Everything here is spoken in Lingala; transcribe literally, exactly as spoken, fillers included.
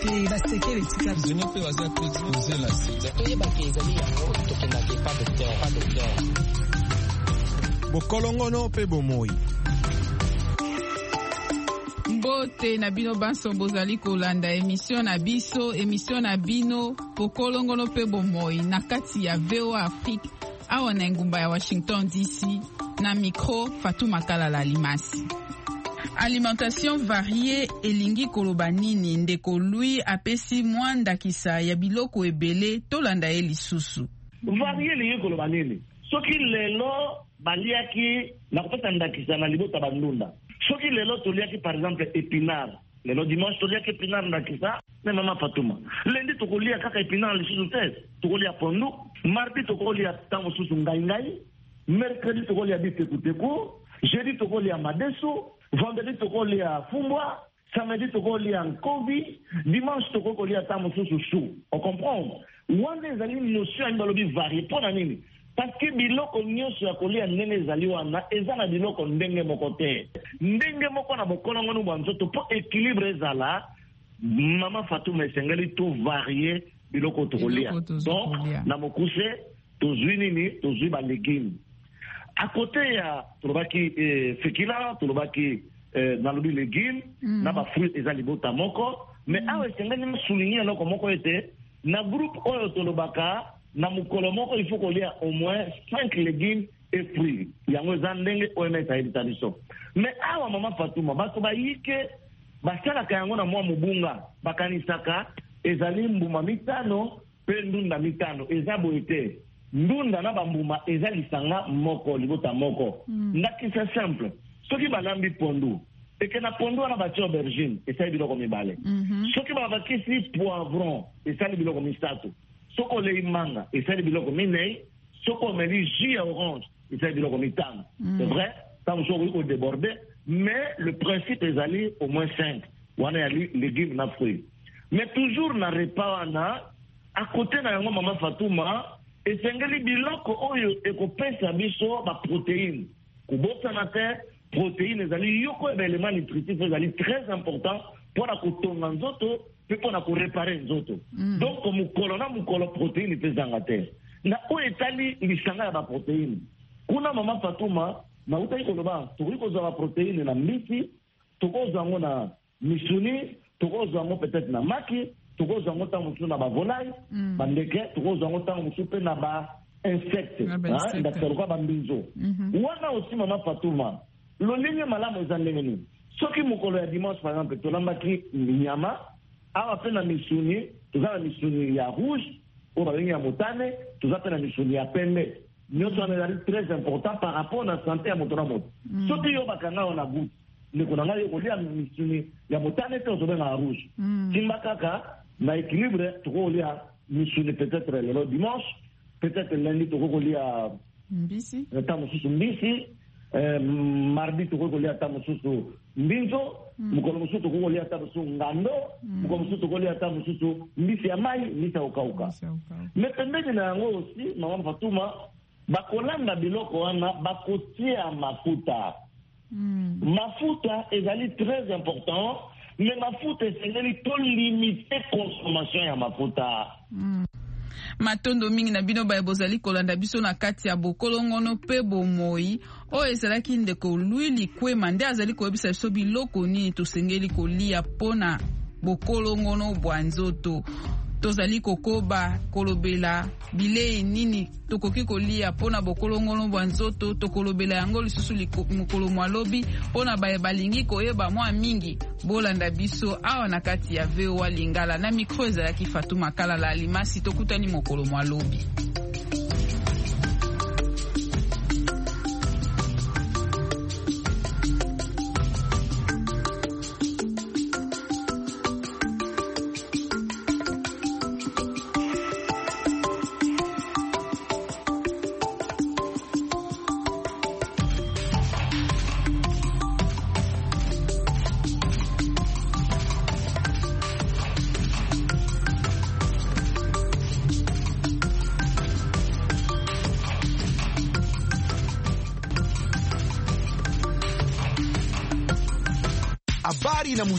te basekele tika zone pe waza kutuze la sida to yeba ke ezali yango tokenda ke pas docteur pas docteur bokolongono pe bomoi. Mbote na bino banso bozali kolanda emission na biso emission na bino bokolongono pe bomoi na kati ya V O A Afrique awa na ngumba ya Washington D C na micro Fatuma Kalala Limasi. Alimentation variée elingi koloba nini ndeko lui apesi mwanda kisa ya biloko ebele tolanda ye lisusu. Variée elingi koloba nini soki lelo baliaki na kopesa ndakisa na libota bandunda soki lelo toliaki par exemple épinard lelo dimanche toliaki épinard ndakisa na mama Fatuma lundi tokolia kaka épinard lisusu te tokolia pondu mardi tokolia tango susu ngai ngai mercredi tokolia bitekuteku jeudi tokolia madeso vendredi tokolia fumbwa samedi tokolia nkobi dimanche tokolia tango susu su on comprend wana ezali notion ya balobi varié pona nini parce que biloko nyonso ya kolia ndenge ezali wana eza na biloko ndenge moko te ndenge moko na bokolongono bwa nzoto po équilibre ezala mama Fatuma esengeli to varié biloko tokolia donc na mokuse tozwi nini tozwi ba légumes à côté ya tolobaki eh, fekila tolobaki eh, na lobi légumes mm. na ba fruits eza libota moko mais mm. awa esengeli souligner loko moko ete na groupe oyo tolobaka na mukolo moko il faut kolia au moins cinq légumes et fruits yango eza ndenge O M S ayebisa biso mais awa mama Fatuma bato bayike basalaka yango na mwa mobunga bakanisaka ezali mbuma mitano pe ndunda mitano eza boye te ndunda na bambuma eza lisanga moko libota moko mm. ndakisa simple soki balambi pondu eke na pondu wana batie aubergine esali biloko mibale mm -hmm. soki babakisi poivron esali biloko misato soko olei manga esali biloko minei soko omeli jus ya orange esali biloko mitano mm. c'est vrai ntango soko okoki kodéborde mais le principe ezali au moins cinq wana yali légumes na fruits mais toujours na repas wana à côté na yango mama Fatuma esengeli biloko oyo ekopesa biso baprotéine kobosana te protéine ezali yoko eba élément nutritif ezali très important mpona kotonga nzoto mpe mpona korepare nzoto mm. donc mokolo na mokolo protéine mpe ezanga te na oyo etali lisanga ya baprotéine kuna mama Fatuma nautaki koloba tokoki kozwa baprotéine na mbisi tokozwa yango na misuni tokozwa yango peut-être na maki tokozwa yango ntango mosusu na bavolaille mm. bandeke tokozwa yango ntango mosusu mpe na bainsecte ndakitaluka bambinzo mm-hmm. wana aussi mama Fatuma lolenge malamu eza ndenge nini soki mokolo ya dimanche par exemple tolambaki nyama awa mpe na misuni toza na misuni ya rouge oyo babengi ya motane toza mpe na misuni ya pembe nyonso wana ezali très important par rapport na santé ya moto na moto mm. soki yo bakanga yo na goutte ndeko na ngai yokolia misuni ya motane te ozobenga ya rouge mm. simba kaka na équilibre tokokolia misuni peut-être lelo dimanche peut-être lundi tokokolia mbisi ta mosusu mbisi eh, mardi tokokolia ta mosusu mbinzo mokolo mosusu tokokolia ta mosusu ngando mokolo mosusu tokokolia ta mosusu mbisi ya mai mbisi ya kokauka mais pembeni na yango aussi mama Fatuma bakolanda biloko wana bakotia mafuta mm. mafuta ezali très important mais mafuta esengeli to limiter consommation ya mafuta mm. matondo mingi na bino baye bozali kolanda biso na kati ya bokolongono pe bomoi oyo ezalaki ndeko lui likwema nde azali koyebisa biso biloko nini tosengeli kolia mpona bokolongono bwa nzoto tozali kokoba kolobela bilei nini tokoki kolia mpona bokolongono bwa nzoto tokolobela yango lisusu mokolo mwa lobi mpona baye balingi koyeba mwa mingi bolanda biso awa na kati ya V O A Lingala na mikro ezalaki Fatuma Kalala Limasi tokutani mokolo mwa lobi. Habari na